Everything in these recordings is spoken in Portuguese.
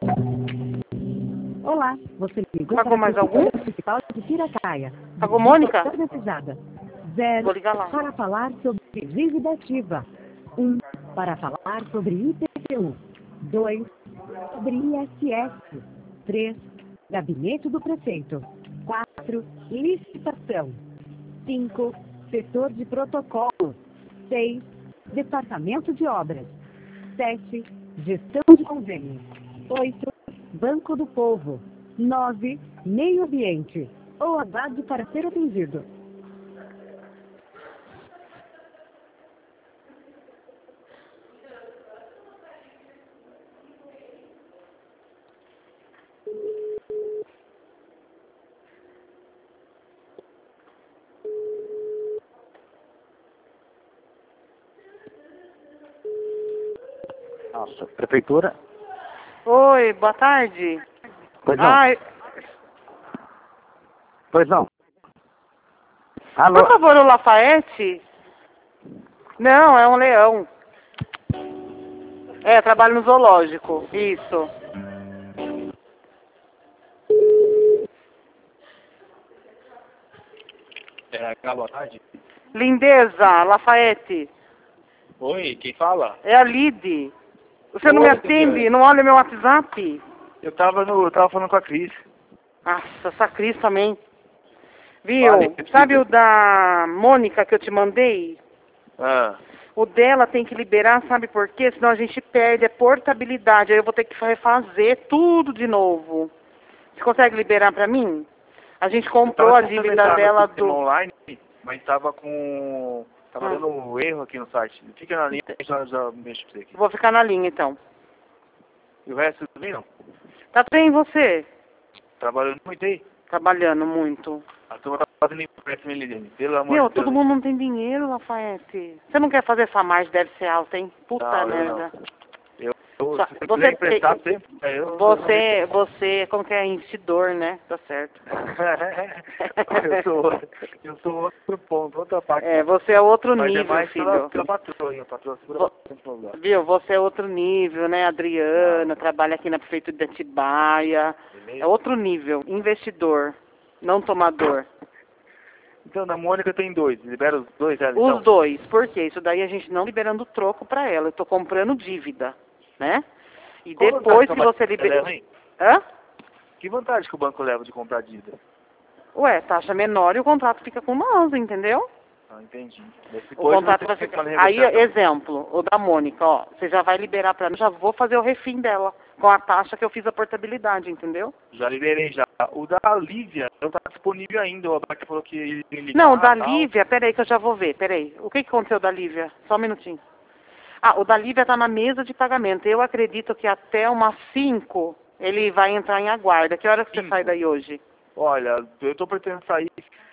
Olá, você ligou Pagou mais algum? Municipal de Piracaia. Pagou, Mônica? Precisada. 0 Vou ligar lá. para falar sobre dívida ativa. 1 para falar sobre IPTU. 2 sobre ISS. 3 Gabinete do Prefeito. 4 licitação. 5 setor de protocolo. 6 Departamento de Obras. 7 gestão de convênios. 8 Banco do Povo. 9 Meio Ambiente. Ou aguarde para ser atendido. Nossa, prefeitura? Oi, boa tarde. Pois não. Ai, Pois não. Alô? por favor, o Lafayette? Não, é um leão. É, trabalho no zoológico. Isso. Boa tarde. Lindeza, Lafayette. Oi, quem fala? É a Lide. Você não me Oi, atende? Lide. Não olha meu WhatsApp? Eu tava falando com a Cris. Nossa, essa Cris também. Viu? Vale, Sabe o da Mônica que eu te mandei? Ah, O dela tem que liberar, sabe por quê? Senão a gente perde a portabilidade. Aí eu vou ter que refazer tudo de novo. Você consegue liberar pra mim? A gente comprou a dívida dela do... online, mas tava com... Tava dando um erro aqui no site. Fica na linha, já mexo pra você aqui. Vou ficar na linha então. E o resto tudo bem, não? Tá bem você? Trabalhando muito aí. Trabalhando muito. A turma tá fazendo empréstimo, Liliane. Pelo amor Meu, de Deus. todo mundo não tem dinheiro, Lafayette. Você não quer fazer essa margem, deve ser alta, hein? Puta Não, eu merda. Se você Você quiser emprestar sempre, você, como que é, investidor, né? Tá certo. eu sou outro ponto, outra parte. É, você é outro Mas nível, é mais filho. pela patroa, hein? A patroa segura bastante no lugar. Viu, você é outro nível, né, Adriana? Trabalha aqui na prefeitura de Atibaia. É outro nível, investidor, não tomador. Então, na Mônica tem 2, libera os 2 ela, Os então? dois, por quê? Isso daí a gente não liberando troco pra ela, eu tô comprando dívida, né? E Qual depois vantagem que você que libera... leva, hein? Hã? Que vantagem que o banco leva de comprar dívida? Ué, taxa menor e o contrato fica com nós, entendeu? Ah, entendi. O contrato vai ficar... Aí, exemplo, o da Mônica, ó, você já vai liberar pra mim, já vou fazer o refim dela, com a taxa que eu fiz a portabilidade, entendeu? Já liberei, já. O da Lívia não tá disponível ainda, o Abaca falou que ele ia ligar. Não, o da tal. Lívia, peraí que eu já vou ver, peraí. O que aconteceu da Lívia? Só um minutinho. Ah, o da Lívia tá na mesa de pagamento. Eu acredito que até umas 5 ele vai entrar em aguarda. Que hora que você sai daí hoje? Olha, eu tô pretendendo sair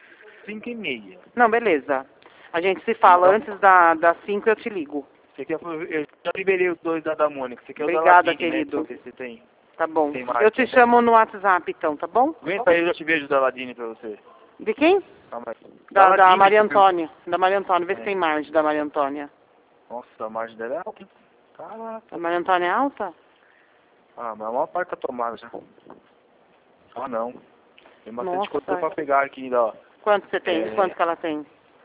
5h30. Não, beleza. A gente se fala antes das 5 eu te ligo. Você quer, eu já liberei os 2 da Mônica. Você quer usar Obrigada, Ladine, querido. né? Pra ver se tem. Tá bom. Tem mais, Eu te chamo no WhatsApp então, tá bom? Vem aí, eu já te vejo da Ladine pra você. De quem? Calma aí. Da Ladine, Maria Antônia. Da Maria Antônia. Vê se É. tem margem da Maria Antônia. Nossa, a margem dela é alta, hein? Caraca. A Maria Antônia é alta? Ah, mas a maior parte tá tomada já. Ah, não. Tem bastante Nossa, coisa pra pegar aqui ainda, ó. Quanto você tem? É. Quanto que ela tem?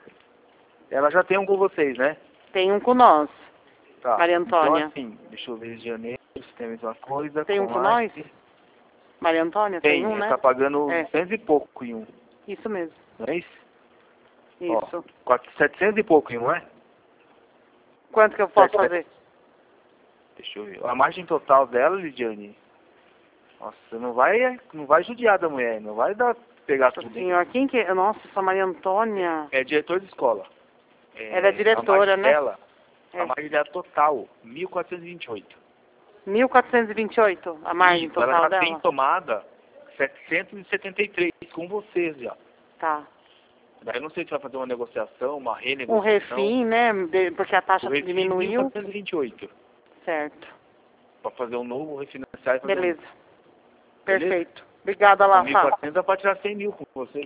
Ela já tem um com vocês, né? Tem um com nós. Tá. Maria Antônia. Então, assim, deixa eu ver de janeiro, se tem a mesma coisa. Tem um com nós? Maria Antônia? Tem, um, né? tá pagando É. 100 e pouco em um. Isso mesmo. Não é isso? Isso. Ó, 700 e pouco em um, não é? Quanto que eu posso fazer? Deixa eu ver. A margem total dela, Lidiane. Nossa, não vai judiar da mulher, não vai pegar tudo. Hein? Senhor, quem que é? Nossa, essa Maria Antônia. É diretor de escola. Ela é diretora, a margem né? Dela, É. A margem dela total, 1.428. 1.428, a margem Isso, total ela já dela? tem tomada 773 com vocês já. Tá. Daí eu não sei se vai fazer uma negociação, uma Um renegociação. refim, né? Porque a taxa O refim diminuiu. 1.428. Certo. Para fazer um novo refinanciar e fazer Beleza. um... Perfeito. Obrigada, Lafa. 1.400 dá para tirar 100 mil com você.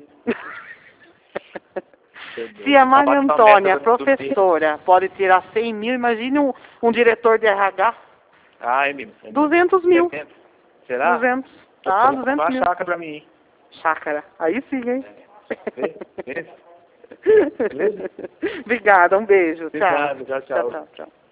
Se a Maria Antônia, Tá batendo a meta do professora, pode tirar 100 mil, imagine um diretor de RH. Ah, é mesmo. 200 mil. 70. Será? 200. Tá, Vou 200 comprar mil. chácara pra mim, hein? Chácara. Aí sim, hein? Beleza? Obrigada, um beijo. Obrigado, tchau, tchau. Tchau, tchau.